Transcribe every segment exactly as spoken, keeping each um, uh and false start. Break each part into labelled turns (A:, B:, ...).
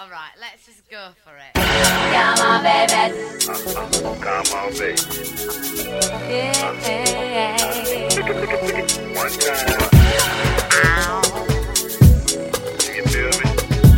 A: All right, let's just go for it. Come on, baby.
B: Come on, baby.
A: Yeah.
B: One time. Do you feel me?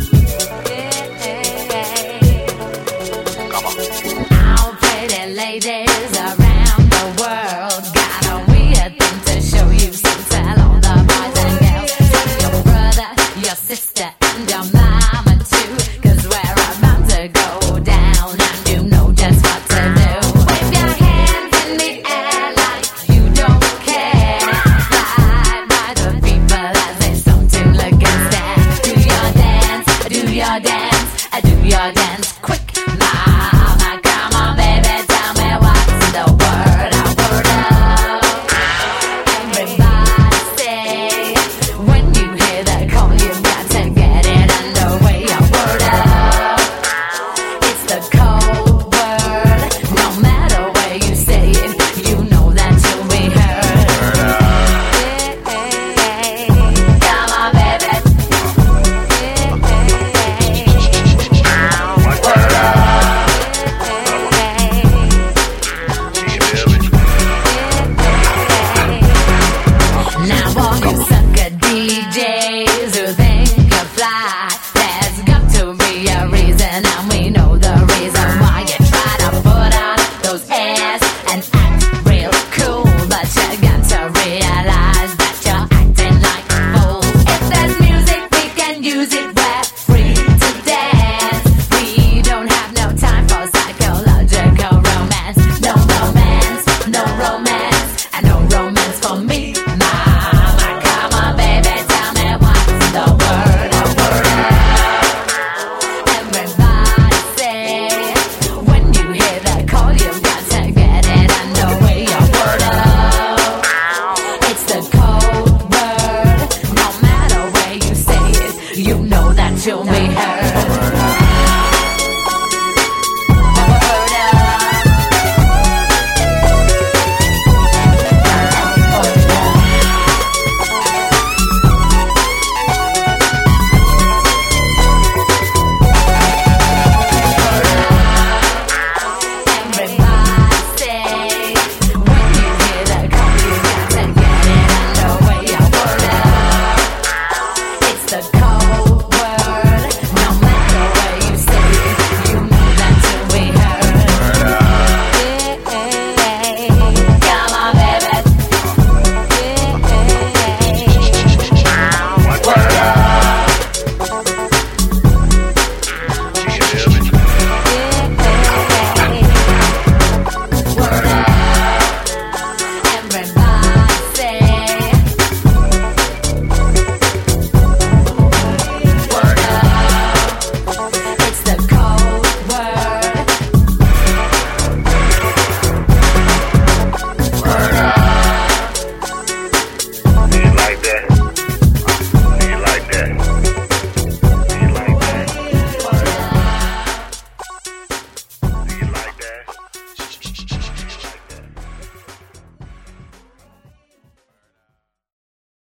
A: Yeah.
B: Come on.
A: All pretty ladies around the world got a weird thing to show you. So tell all the boys and girls, tell your brother, your sister, and your mama too. 'Cause we're about to go down, and you know just what to do. Wave your hands in the air like you don't care. Fly by the people as they song to look and stare. Do your dance, do your dance, do your dance quick, mama. Come on, baby, tell me what's the word. A word up. Everybody say, when you hear that call, you've got to get it underway. A word up. It's the code word. No matter where you say it, you know that you'll be heard. Come on, baby. Word up.
B: Do you feel me?
A: Now all you sucker D Js who think you fly, there's got to be a reason, and we know the reason why you try to put on those airs and act real cool. But you got to realize that you're acting like a fool. If there's music, we can use it. We're free to dance. We don't have no time for psychological romance. No romance, no romance, and no romance for me. Mama, come on, baby, tell me what's the word. A word up. Everybody say, when you hear that call, you've got to get it underway. A word up. It's the code word. No matter where you say it, you know that you'll be heard.